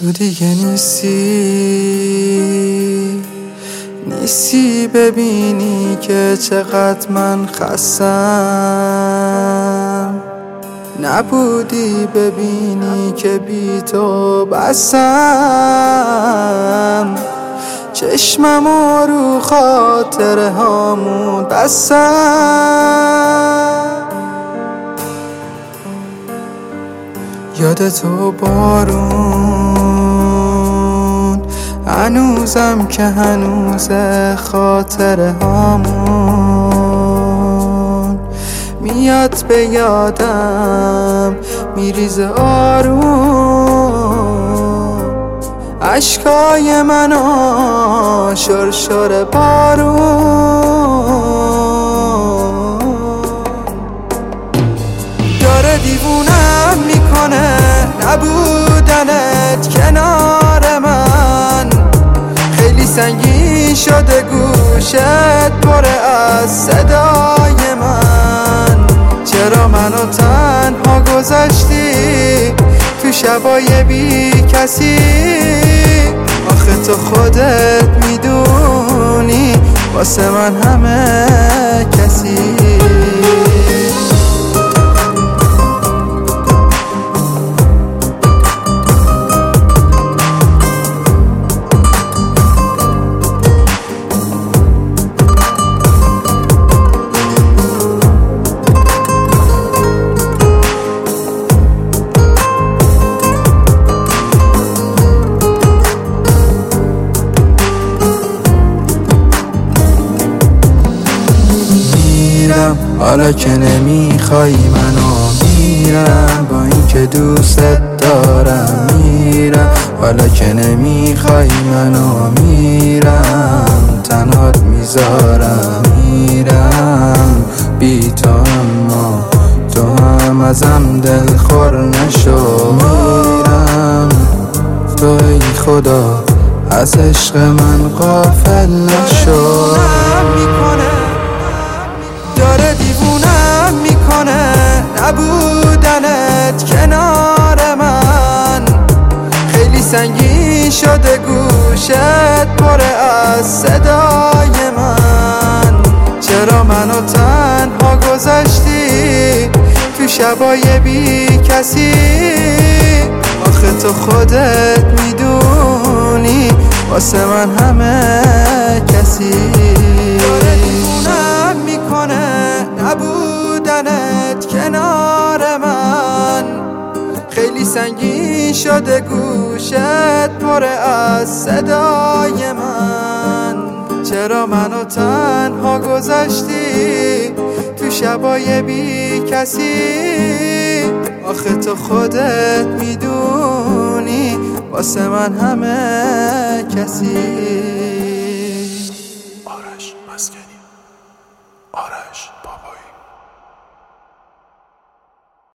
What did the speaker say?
تو دیگه نیستی ببینی که چقدر من خستم، نبودی ببینی که بی تو بستم، چشممو رو خاطره هامون بستم. یاد تو بارون هنوزم که هنوز خاطره هامون میاد به یادم میریزه آروم، اشکای منو شرشر بارون داره دیوونم میکنه نبودنت کنار من، خیلی سنگین شده گوشت پر از صدای من، چرا منو تنها گذاشتی تو شبای بی کسی؟ آخه تو خودت میدونی واسه من همه کسی. حالا که نمیخوای منو میرم، با اینکه دوستت دارم میرم، حالا که نمیخوای منو میرم، تنهات میذارم میرم بی تو، اما تو هم ازم دلخور نشو میرم، تو ای خدا از عشق من غافل نشو. داره دیوونم میکنه نبودنت کنار من، خیلی سنگین شده گوشت پر از صدای من، چرا منو تنها گذاشتی تو شبای بی کسی؟ آخه تو خودت میدونی واسه من همه کسی. نبودنت کنار من، خیلی سنگین شده گوشت پر از صدای من، چرا منو تنها گذاشتی تو شبای بی کسی؟ آخه تو خودت میدونی واسه من همه کسی.